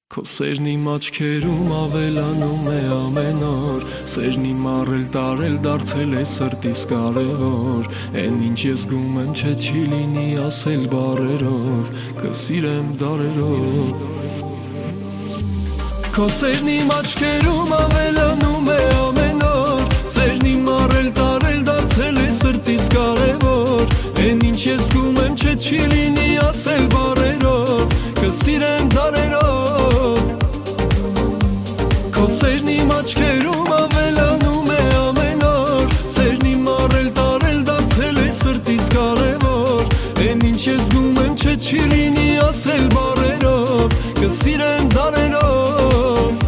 Քո սերն իմ աչքերում ավելանում է ամեն օր Սերն իմ առել տարել դարձել է սրտիս կարևոր Էն ինչ ես զգում եմ չէ չի լինի ասել բառերով Կսիրեմ դարերով Քո սերն իմ աչքերում ավելանում է ամեն օր Սերն իմ առել տարել դարձել է սրտիս կարևոր Էն ինչ ես զգում եմ չէ չի լինի ասել բառերով Կսիրեմ դարերով Քո սերն իմ աչքերում ավելանում է ամեն օր Սերն իմ առել տարել դարձել է սրտիս կարևոր Էն ինչ ես զգում եմ չէ չի լինի ասել բառերով Կսիրեմ դարերով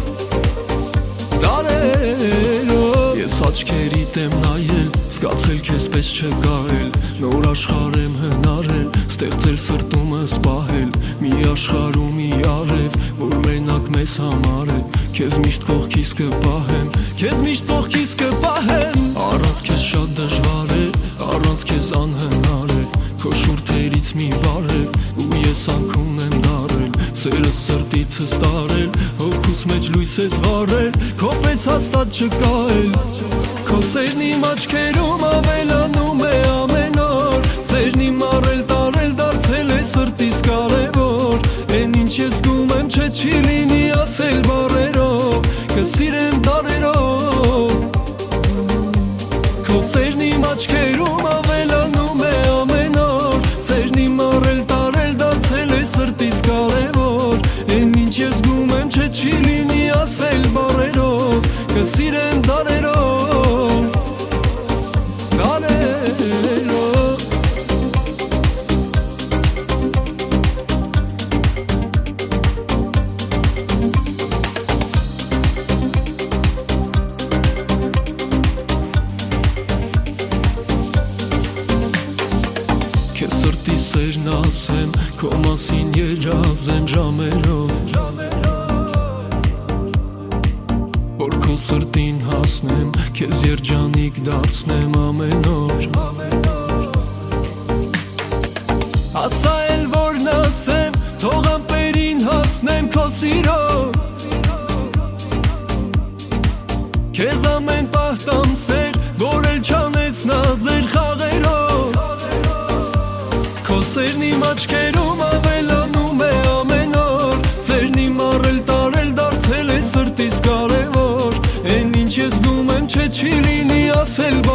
Դարերով Ես աչքերիդ եմ նայել Զգացել քեզ պես չկայել Նոր աշխարհ եմ հնարել Ստեղծել սրտումս պահել Մի աշխարհ ու մի արև Որ մենակ մեզ համար է Քեզ միշտ կողքիս կպահեմ Քեզ միշտ կողքիս կպահեմ Առանց քեզ շատ դժվար է Առանց քեզ անհնար է Քո շուրթերից մի բարև Ու ես անքուն եմ դարել Սերս սրտիցս տարել Հոգուս մեջ լույս ես վառել Քո պես հաստատ չկա էլ Քո սերն իմ աչքերում ավելանում է ամեն օր Սերն իմ առել տարել դարձել է սրտիս կարևոր Էն ինչ ես զգում եմ չէ չի լինի ասել բառերով Կսիրեմ դարերով Քո սերն իմ աչքերում ավելանում է ամեն օր Սերն իմ առել տարել դարձել է սրտիս կարևոր Էն ինչ ես զգում եմ չէ չի լինի ասել բառերով Կսիրեմ դարերով Դարերով Քեզ սրտի սերն ասեմ Քո մասին երազեմ ժամերով Որ քո սրտին հասնեմ Քեզ երջանիկ դարձնեմ ամեն օր Ասա էլ որն ասեմ Թող ամպերին հասնեմ քո սիրով Քեզ ամեն պահ տամ սեր Որ էլ չանես նազեր խաղերով Քո սերն իմ աչքերում ավելանում է ամեն օր Սերն իմ առել տարել դարձել է սրտիս կարևոր Էն ինչ ես զգում եմ չէ չի լինի ասել